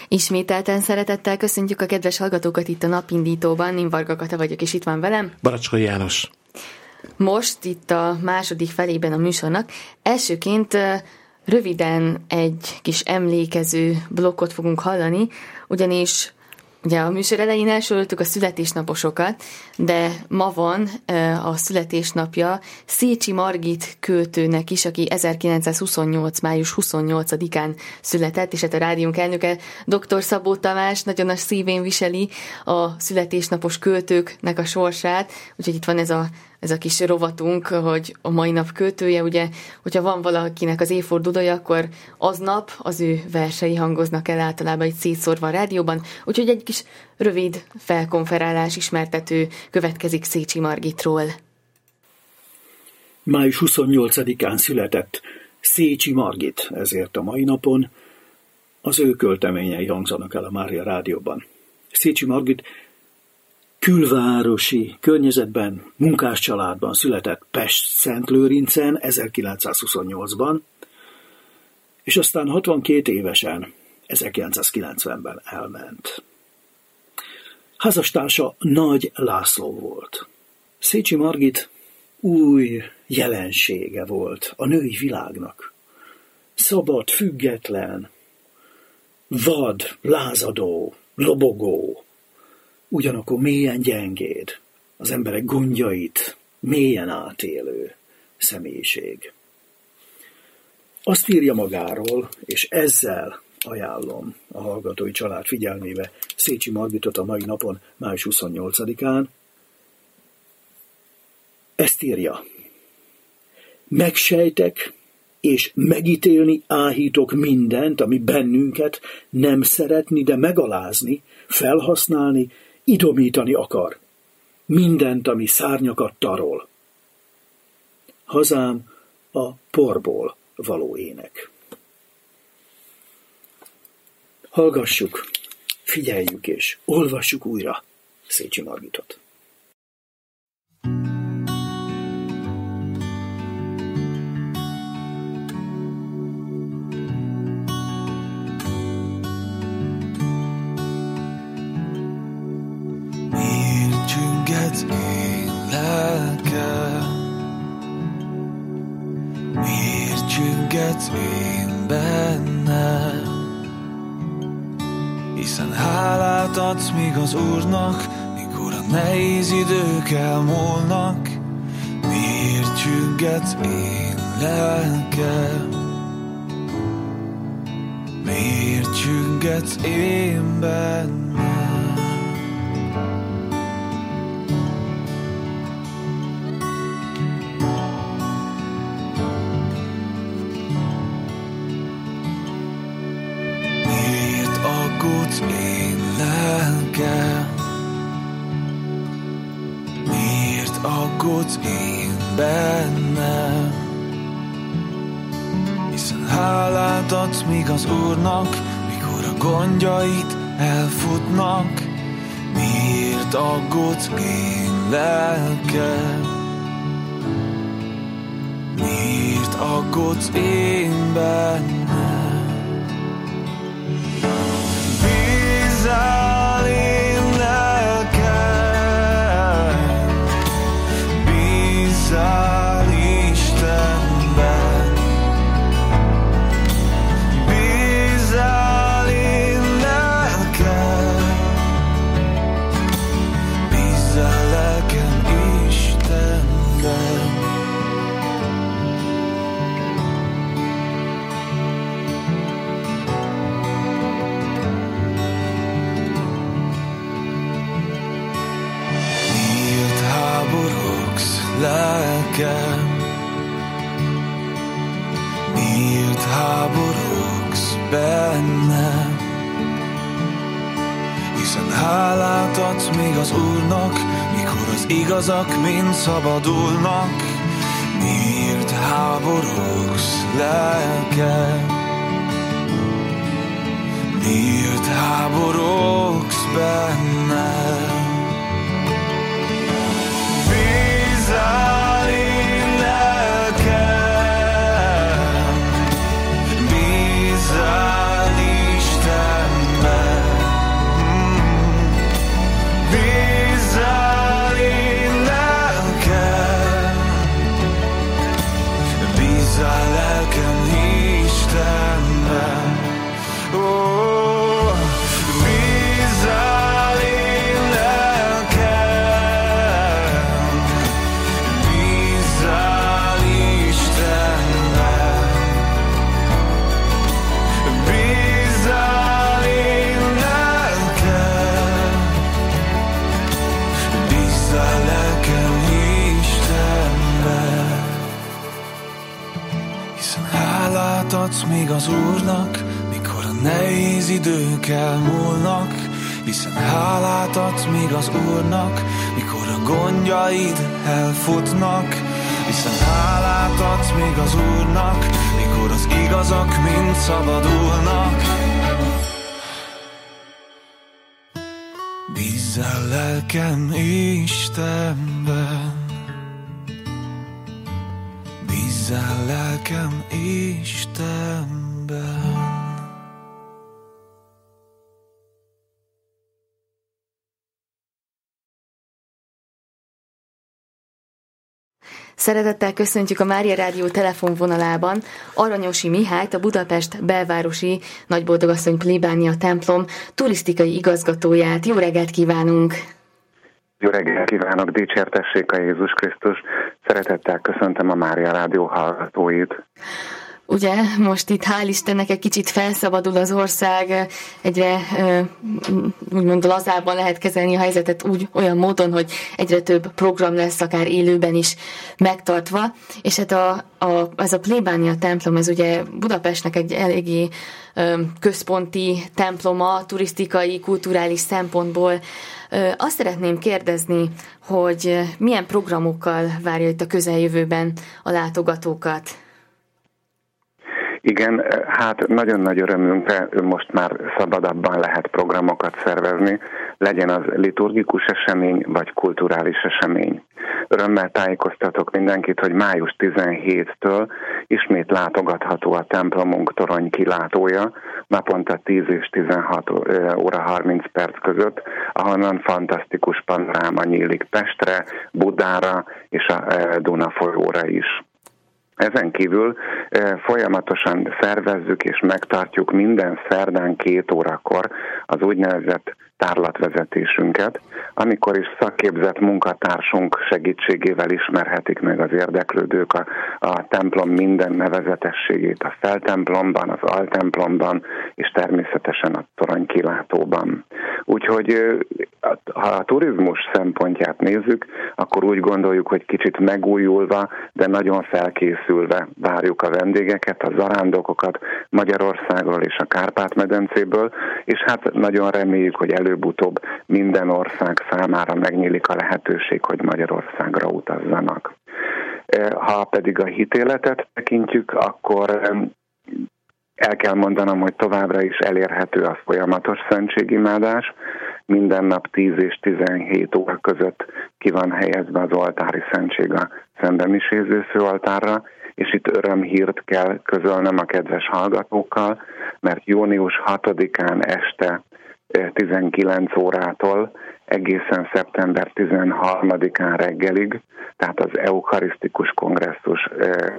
Ismételten szeretettel köszöntjük a kedves hallgatókat itt a Napindítóban. Én Varga Kata vagyok, és itt van velem Baracskai János. Most itt a második felében a műsornak elsőként röviden egy kis emlékező blokkot fogunk hallani, ugyanis ugye a műsor elején elsoroltuk a születésnaposokat, de ma van a születésnapja Szécsi Margit költőnek is, aki 1928. május 28-án született, és hát a rádiónk elnöke dr. Szabó Tamás nagyon a szívén viseli a születésnapos költőknek a sorsát, úgyhogy itt van ez a kis rovatunk, hogy a mai nap költője, ugye, hogyha van valakinek az évfordulója, akkor aznap az ő versei hangoznak el általában itt szétszórva a rádióban, úgyhogy egy kis rövid felkonferálás, ismertető következik Szécsi Margitról. Május 28-án született Szécsi Margit, ezért a mai napon az ő költeményei hangzanak el a Mária Rádióban. Szécsi Margit külvárosi környezetben, munkás családban született Pest-Szentlőrincen 1928-ban, és aztán 62 évesen, 1990-ben elment. Házastársa Nagy László volt. Szécsi Margit új jelensége volt a női világnak. Szabad, független, vad, lázadó, lobogó, ugyanakkor mélyen gyengéd, az emberek gondjait mélyen átélő személyiség. Azt írja magáról, és ezzel ajánlom a hallgatói család figyelmébe Szécsi Margitot a mai napon, május 28-án. Ezt írja: megsejtek és megítélni áhítok mindent, ami bennünket nem szeretni, de megalázni, felhasználni, idomítani akar. Mindent, ami szárnyakat tarol. Hazám a porból való ének. Hallgassuk, figyeljük és olvassuk újra Szécsi Margitot. Én lelkem, miért csüngetsz én bennem? Hiszen hálát adsz még az Úrnak, mikor a nehéz idők elmúlnak. Miért csüngetsz én lelkem? Miért csüngetsz én bennem? Én lelkem, miért aggódsz én bennem? Hiszen hálát adsz még az Úrnak, mikor a gondjait elfutnak. Miért aggódsz én lelkem? Miért aggódsz én bennem? Bízzál én lelkem, bízzál Istenben, bízzál én lelkem, bízzál lelkem Istenben. Lelkem, miért háborogsz bennem? Hiszen hálát adsz még az Úrnak, mikor az igazak mind szabadulnak. Miért háborogsz lelkem? Miért háborogsz bennem? Bízzál én lelkem, bízzál Istenben, még az Úrnak, mikor a nehéz idők elmúlnak, hiszen hálát adsz még az Úrnak, mikor a gondjaid elfutnak, hiszen hálát adsz még az Úrnak, mikor az igazak mind szabadulnak. Bízzál lelkem Istenben, bízzál lelkem Istenben. Szeretettel köszöntjük a Mária Rádió telefonvonalában Aranyosi Mihályt, a Budapest belvárosi Nagyboldogasszony plébánia templom turisztikai igazgatóját. Jó reggelt kívánunk! Jó reggelt kívánok, dicsértessék a Jézus Krisztus! Szeretettel köszöntöm a Mária Rádió hallgatóit! Ugye most itt hál' Istennek egy kicsit felszabadul az ország, egyre úgymond lazábban lehet kezelni a helyzetet olyan módon, hogy egyre több program lesz, akár élőben is megtartva, és hát ez a plébánia templom, ez ugye Budapestnek egy eléggé központi temploma, turisztikai, kulturális szempontból. Azt szeretném kérdezni, hogy milyen programokkal várja itt a közeljövőben a látogatókat? Igen, hát nagyon nagy örömünkre most már szabadabban lehet programokat szervezni, legyen az liturgikus esemény vagy kulturális esemény. Örömmel tájékoztatok mindenkit, hogy május 17-től ismét látogatható a templomunk torony kilátója, naponta 10 és 16 óra 30 perc között, ahonnan fantasztikus panoráma nyílik Pestre, Budára és a Duna folyóra is. Ezen kívül folyamatosan szervezzük és megtartjuk minden szerdán 2 órakor az úgynevezett tárlatvezetésünket, amikor is szakképzett munkatársunk segítségével ismerhetik meg az érdeklődők a templom minden nevezetességét a feltemplomban, az altemplomban és természetesen a toronykilátóban. Úgyhogy ha a turizmus szempontját nézzük, akkor úgy gondoljuk, hogy kicsit megújulva, de nagyon felkészülve várjuk a vendégeket, a zarándokokat Magyarországról és a Kárpát-medencéből, és hát nagyon reméljük, hogy előbb-utóbb minden ország számára megnyílik a lehetőség, hogy Magyarországra utazzanak. Ha pedig a hitéletet tekintjük, akkor el kell mondanom, hogy továbbra is elérhető a folyamatos szentségimádás. Minden nap 10 és 17 óra között ki van helyezve az oltári szentség a szembemiséző főoltárra, és itt örömhírt kell közölnem a kedves hallgatókkal, mert június 6-án este 19 órától egészen szeptember 13-án reggelig, tehát az eukarisztikus kongresszus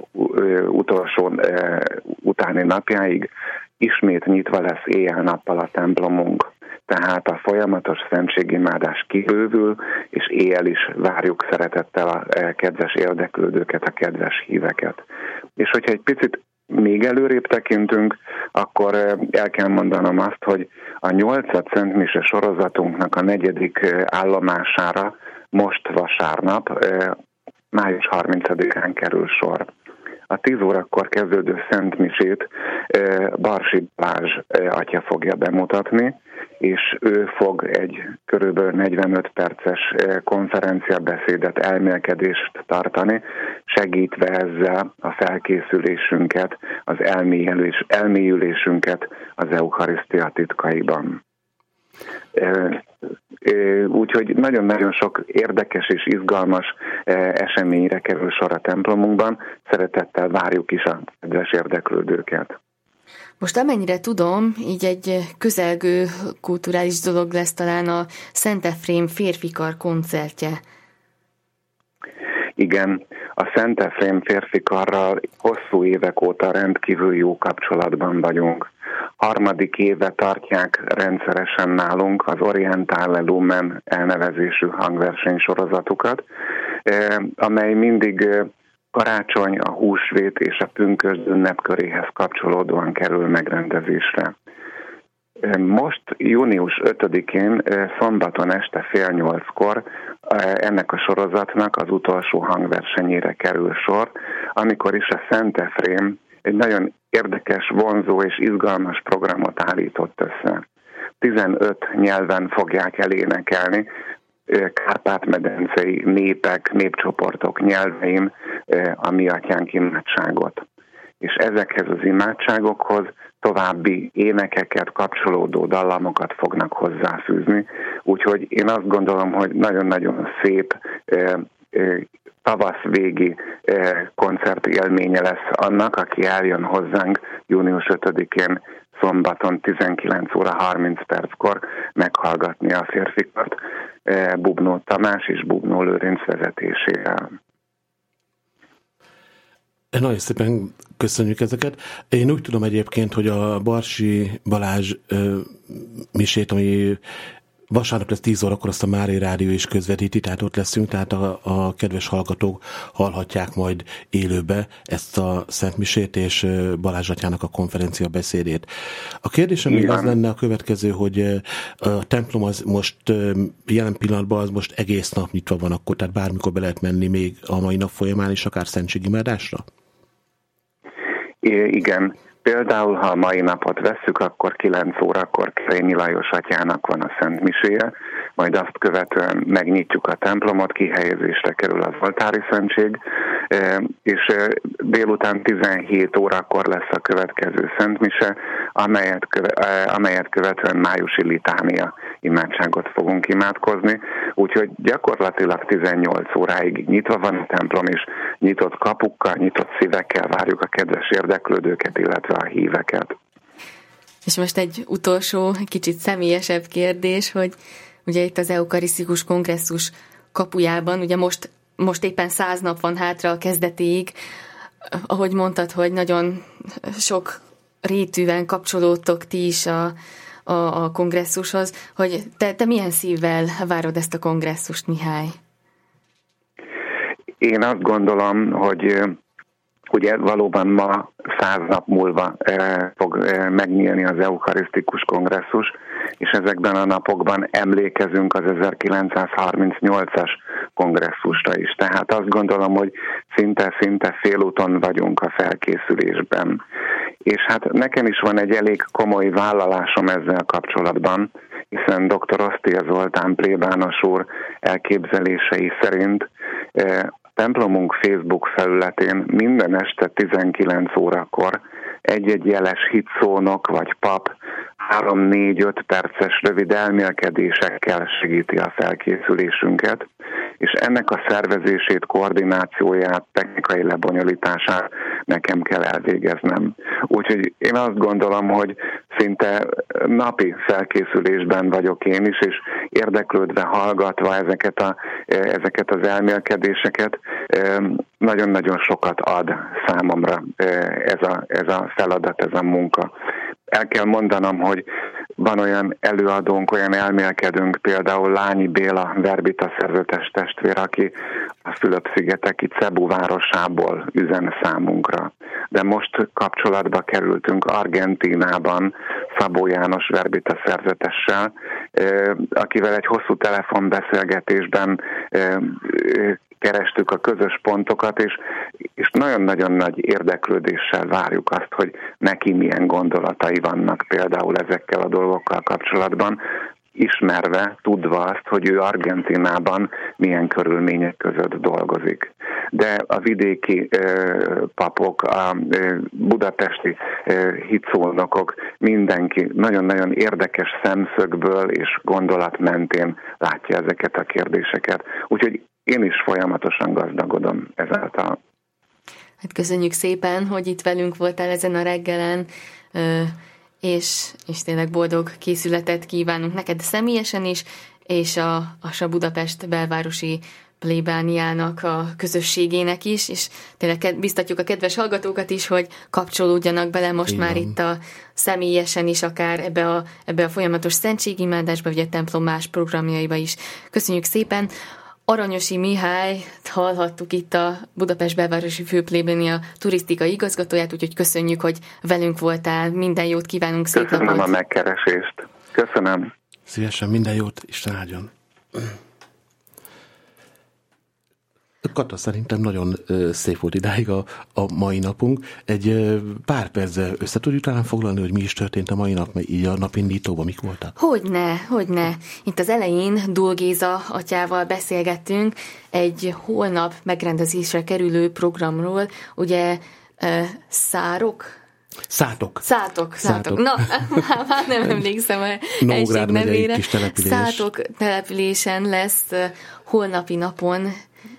utolsó utáni napjáig ismét nyitva lesz éjjel-nappal a templomunk. Tehát a folyamatos szentségimádás kibővül, és éjjel is várjuk szeretettel a kedves érdeklődőket, a kedves híveket. És hogyha egy picit még előrébb tekintünk, akkor el kell mondanom azt, hogy a 8. szentmise sorozatunknak a 4. állomására most vasárnap, május 30-án kerül sor. A 10 órakor kezdődő szentmisét Barsi Balázs atya fogja bemutatni, és ő fog egy körülbelül 45 perces konferenciabeszédet, elmélkedést tartani, segítve ezzel a felkészülésünket, az elmélyülésünket az Eucharisztia titkaiban. Úgyhogy nagyon-nagyon sok érdekes és izgalmas eseményre kerül sor a templomunkban. Szeretettel várjuk is a kedves érdeklődőket. Most amennyire tudom, így egy közelgő kulturális dolog lesz talán a Szent Efrém férfikar koncertje. Igen, a Szent Efrém férfikarral hosszú évek óta rendkívül jó kapcsolatban vagyunk. 3. éve tartják rendszeresen nálunk az Orientale Lumen elnevezésű hangversenysorozatukat, amely mindig karácsony, a húsvét és a pünkösd ünnepköréhez kapcsolódóan kerül megrendezésre. Most június 5-én szombaton este 7:30-kor ennek a sorozatnak az utolsó hangversenyére kerül sor, amikor is a Szent Efrém egy nagyon érdekes, vonzó és izgalmas programot állított össze. 15 nyelven fogják elénekelni kárpát-medencei népek, népcsoportok nyelvein a Mi Atyánk imádságot. És ezekhez az imádságokhoz további énekeket, kapcsolódó dallamokat fognak hozzáfűzni. Úgyhogy én azt gondolom, hogy nagyon-nagyon szép tavasz végi koncertélménye lesz annak, aki eljön hozzánk június 5-én szombaton 19 óra 30 perckor meghallgatni a férfikat Bubnó Tamás és Bubnó Lőrinc vezetésével. Nagyon szépen köszönjük ezeket. Én úgy tudom egyébként, hogy a Barsi Balázs misét, ami vasárnap lesz 10 órakor, azt a Mária Rádió is közvetíti, tehát ott leszünk, tehát a kedves hallgatók hallhatják majd élőbe ezt a Szent Misét és Balázs atyának a konferencia beszédét. A kérdésem még az lenne a következő, hogy a templom az most jelen pillanatban az most egész nap nyitva van, akkor tehát bármikor be lehet menni még a mai nap folyamán is, akár szentségimádásra? Igen. Például, ha a mai napot vesszük, akkor 9 órakor Kerényi Lajos atyának van a Szent Miséje, majd azt követően megnyitjuk a templomot, kihelyezésre kerül az oltári szentség, és délután 17 órakor lesz a következő Szent Mise, amelyet követően májusi litánia imádságot fogunk imádkozni, úgyhogy gyakorlatilag 18 óráig nyitva van a templom, és nyitott kapukkal, nyitott szívekkel várjuk a kedves érdeklődőket, illetve a híveket. És most egy utolsó, kicsit személyesebb kérdés, hogy ugye itt az eukarisztikus kongresszus kapujában, ugye most éppen 100 nap van hátra a kezdetéig, ahogy mondtad, hogy nagyon sok rétűen kapcsolódtok ti is a kongresszushoz, hogy te milyen szívvel várod ezt a kongresszust, Mihály? Én azt gondolom, hogy ugye valóban ma 100 nap múlva fog megnyílni az eukarisztikus kongresszus, és ezekben a napokban emlékezünk az 1938-as kongresszusra is. Tehát azt gondolom, hogy szinte félúton vagyunk a felkészülésben. És hát nekem is van egy elég komoly vállalásom ezzel kapcsolatban, hiszen dr. Osztia Zoltán plébános úr elképzelései szerint templomunk Facebook felületén minden este 19 órakor egy-egy jeles hitszónok vagy pap 3-4-5 perces rövid elmélkedésekkel segíti a felkészülésünket, és ennek a szervezését, koordinációját, technikai lebonyolítását nekem kell elvégeznem. Úgyhogy én azt gondolom, hogy szinte napi felkészülésben vagyok én is, és érdeklődve, hallgatva ezeket az elmélkedéseket, nagyon-nagyon sokat ad számomra ez a feladat, ez a munka. El kell mondanom, hogy van olyan előadónk, olyan elmélkedőnk, például Lányi Béla, verbita szerzetes testvér, aki a Fülöp-szigeteki Cebu városából üzen számunkra. De most kapcsolatba kerültünk Argentínában Szabó János verbita szerzetessel, akivel egy hosszú telefonbeszélgetésben kerestük a közös pontokat, és nagyon-nagyon nagy érdeklődéssel várjuk azt, hogy neki milyen gondolatai vannak például ezekkel a dolgokkal kapcsolatban, ismerve, tudva azt, hogy ő Argentínában milyen körülmények között dolgozik. De a vidéki papok, a budapesti hitszónokok, mindenki nagyon-nagyon érdekes szemszögből és gondolat mentén látja ezeket a kérdéseket. Úgyhogy én is folyamatosan gazdagodom ezáltal. Hát köszönjük szépen, hogy itt velünk voltál ezen a reggelen, és tényleg boldog készületet kívánunk neked személyesen is, és a Budapest belvárosi plébániának a közösségének is, és tényleg biztatjuk a kedves hallgatókat is, hogy kapcsolódjanak bele most már itt a személyesen is, akár ebbe a folyamatos szentségimádásba, vagy a templom más programjaiba is. Köszönjük szépen! Aranyosi Mihályt hallhattuk itt a Budapest belvárosi főplébánia turisztikai igazgatóját, úgyhogy köszönjük, hogy velünk voltál. Minden jót kívánunk, szép napot! Köszönöm a megkeresést. Köszönöm. Szívesen, minden jót, Isten áldjon. Kata, szerintem nagyon szép volt idáig a mai napunk. Egy pár perccel össze tudjuk talán foglalni, hogy mi is történt a mai nap, így a napindítóban mik voltak? Hogyne. Itt az elején Dul Géza atyával beszélgettünk egy holnap megrendezésre kerülő programról, ugye Szátok. Na, már nem emlékszem a helység nevére. Szátok településen lesz holnapi napon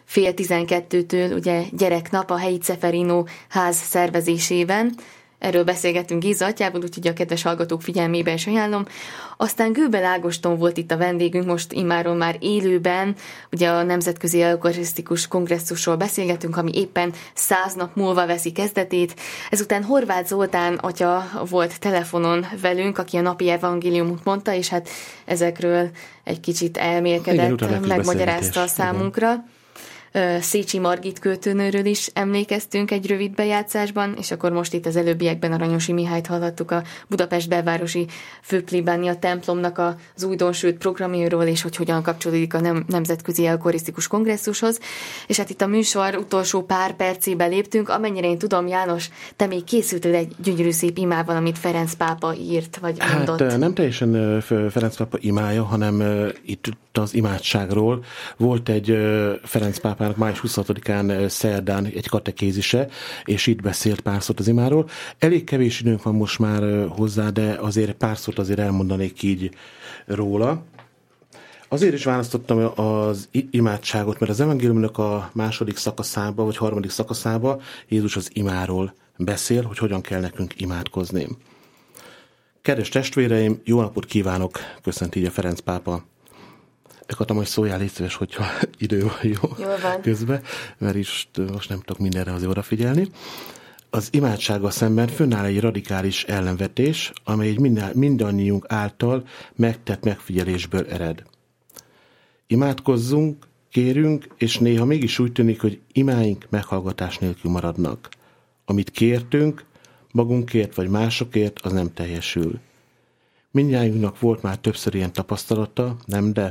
11:30 ugye gyereknap a helyi Ceferino ház szervezésében. Erről beszélgettünk Géza atyával, úgyhogy a kedves hallgatók figyelmébe is ajánlom. Aztán Göbel Ágoston volt itt a vendégünk, most immáron már élőben, ugye a Nemzetközi Eukarisztikus Kongresszusról beszélgetünk, ami éppen 100 nap múlva veszi kezdetét. Ezután Horváth Zoltán atya volt telefonon velünk, aki a napi evangéliumot mondta, és hát ezekről egy kicsit elmélkedett, megmagyarázta a számunkra. Igen. Szécsi Margit költőnőről is emlékeztünk egy rövid bejátszásban, és akkor most itt az előbbiekben Aranyosi Mihályt hallhattuk a Budapest belvárosi főplébánia templomnak az újdonsült programjáról, és hogy hogyan kapcsolódik a Nemzetközi Eukarisztikus Kongresszushoz. És hát itt a műsor utolsó pár percébe léptünk, amennyire én tudom, János, te még készültél egy gyönyörű szép imával, amit Ferenc pápa írt, vagy mondott. Hát nem teljesen Ferenc pápa imája, hanem itt az imádságról. Volt egy Ferenc pápának május 26-án szerdán egy katekézise, és itt beszélt pár szót az imáról. Elég kevés időnk van most már hozzá, de azért pár szót azért elmondanék így róla. Azért is választottam az imádságot, mert az evangéliumnak a második szakaszába, vagy harmadik szakaszába Jézus az imáról beszél, hogy hogyan kell nekünk imádkozni. Kedves testvéreim, jó napot kívánok, köszönt így a Ferenc pápa. Kata, majd szóljál, légy szíves, hogyha idő van jó közben, mert is most nem tudok mindenre azért odafigyelni. Az imádsággal szemben fönnáll egy radikális ellenvetés, amely mindannyiunk által megtett megfigyelésből ered. Imádkozzunk, kérünk, és néha mégis úgy tűnik, hogy imáink meghallgatás nélkül maradnak. Amit kértünk, magunkért vagy másokért, az nem teljesül. Mindnyájunknak volt már többször ilyen tapasztalata, nem de?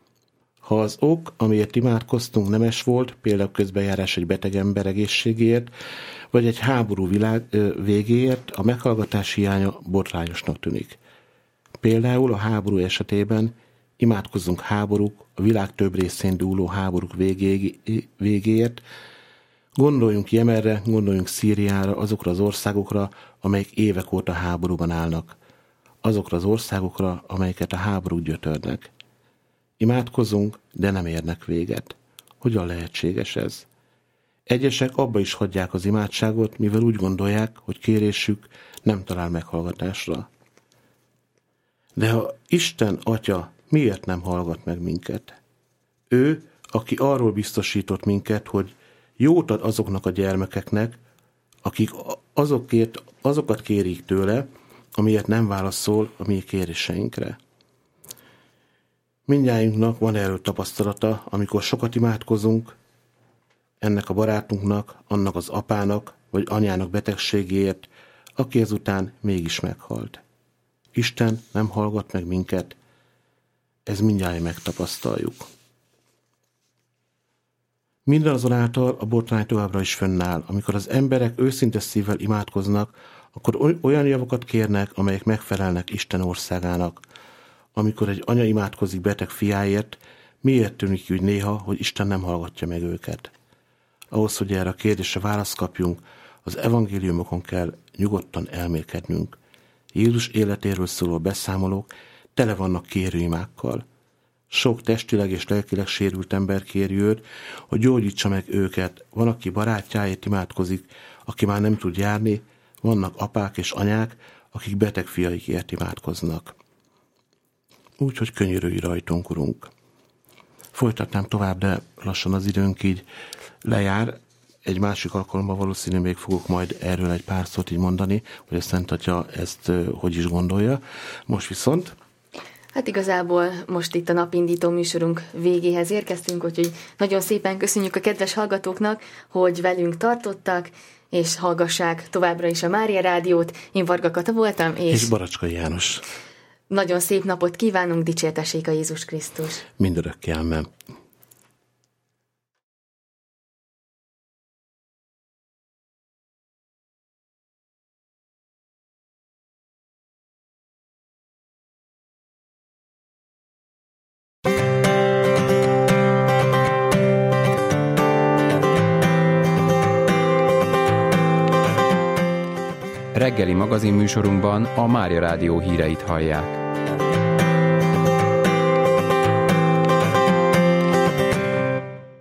Ha az ok, amiért imádkoztunk, nemes volt, például közbenjárás egy beteg ember egészségéért, vagy egy háború végéért, a meghallgatás hiánya botrányosnak tűnik. Például a háború esetében imádkozzunk háborúk, a világ több részén dúló háborúk végéért, gondoljunk Jemenre, gondoljunk Szíriára, azokra az országokra, amelyek évek óta háborúban állnak, azokra az országokra, amelyeket a háborúk gyötörnek. Imádkozunk, de nem érnek véget. Hogyan lehetséges ez? Egyesek abba is hagyják az imádságot, mivel úgy gondolják, hogy kérésük nem talál meghallgatásra. De ha Isten Atya miért nem hallgat meg minket? Ő, aki arról biztosított minket, hogy jót ad azoknak a gyermekeknek, akik azokat kérik tőle, amiért nem válaszol a mi kéréseinkre. Mindnyájunknak van erről tapasztalata, amikor sokat imádkozunk, ennek a barátunknak, annak az apának vagy anyának betegségéért, aki ezután mégis meghalt. Isten nem hallgat meg minket, ez mindnyájan megtapasztaljuk. Mindazonáltal a botrány továbbra is fönnáll. Amikor az emberek őszinte szívvel imádkoznak, akkor olyan javakat kérnek, amelyek megfelelnek Isten országának. Amikor egy anya imádkozik beteg fiáért, miért tűnik úgy néha, hogy Isten nem hallgatja meg őket? Ahhoz, hogy erre a kérdésre választ kapjunk, az evangéliumokon kell nyugodtan elmélkednünk. Jézus életéről szóló beszámolók tele vannak kérőimákkal. Sok testileg és lelkileg sérült ember kéri őt, hogy gyógyítsa meg őket. Van, aki barátjáért imádkozik, aki már nem tud járni, vannak apák és anyák, akik beteg fiaikért imádkoznak. Úgyhogy könyörülj rajtunk, Urunk. Folytatnám tovább, de lassan az időnk így lejár. Egy másik alkalommal valószínűleg még fogok majd erről egy pár szót így mondani, hogy a Szent Atya ezt hogy is gondolja. Most viszont... Hát igazából most itt a napindító műsorunk végéhez érkeztünk, úgyhogy nagyon szépen köszönjük a kedves hallgatóknak, hogy velünk tartottak, és hallgassák továbbra is a Mária Rádiót. Én Varga Kata voltam, és Baracskai János. Nagyon szép napot kívánunk, dicsértessék a Jézus Krisztus. Mindörökké, amen. reggeli magazinműsorunkban a Mária Rádió híreit hallják.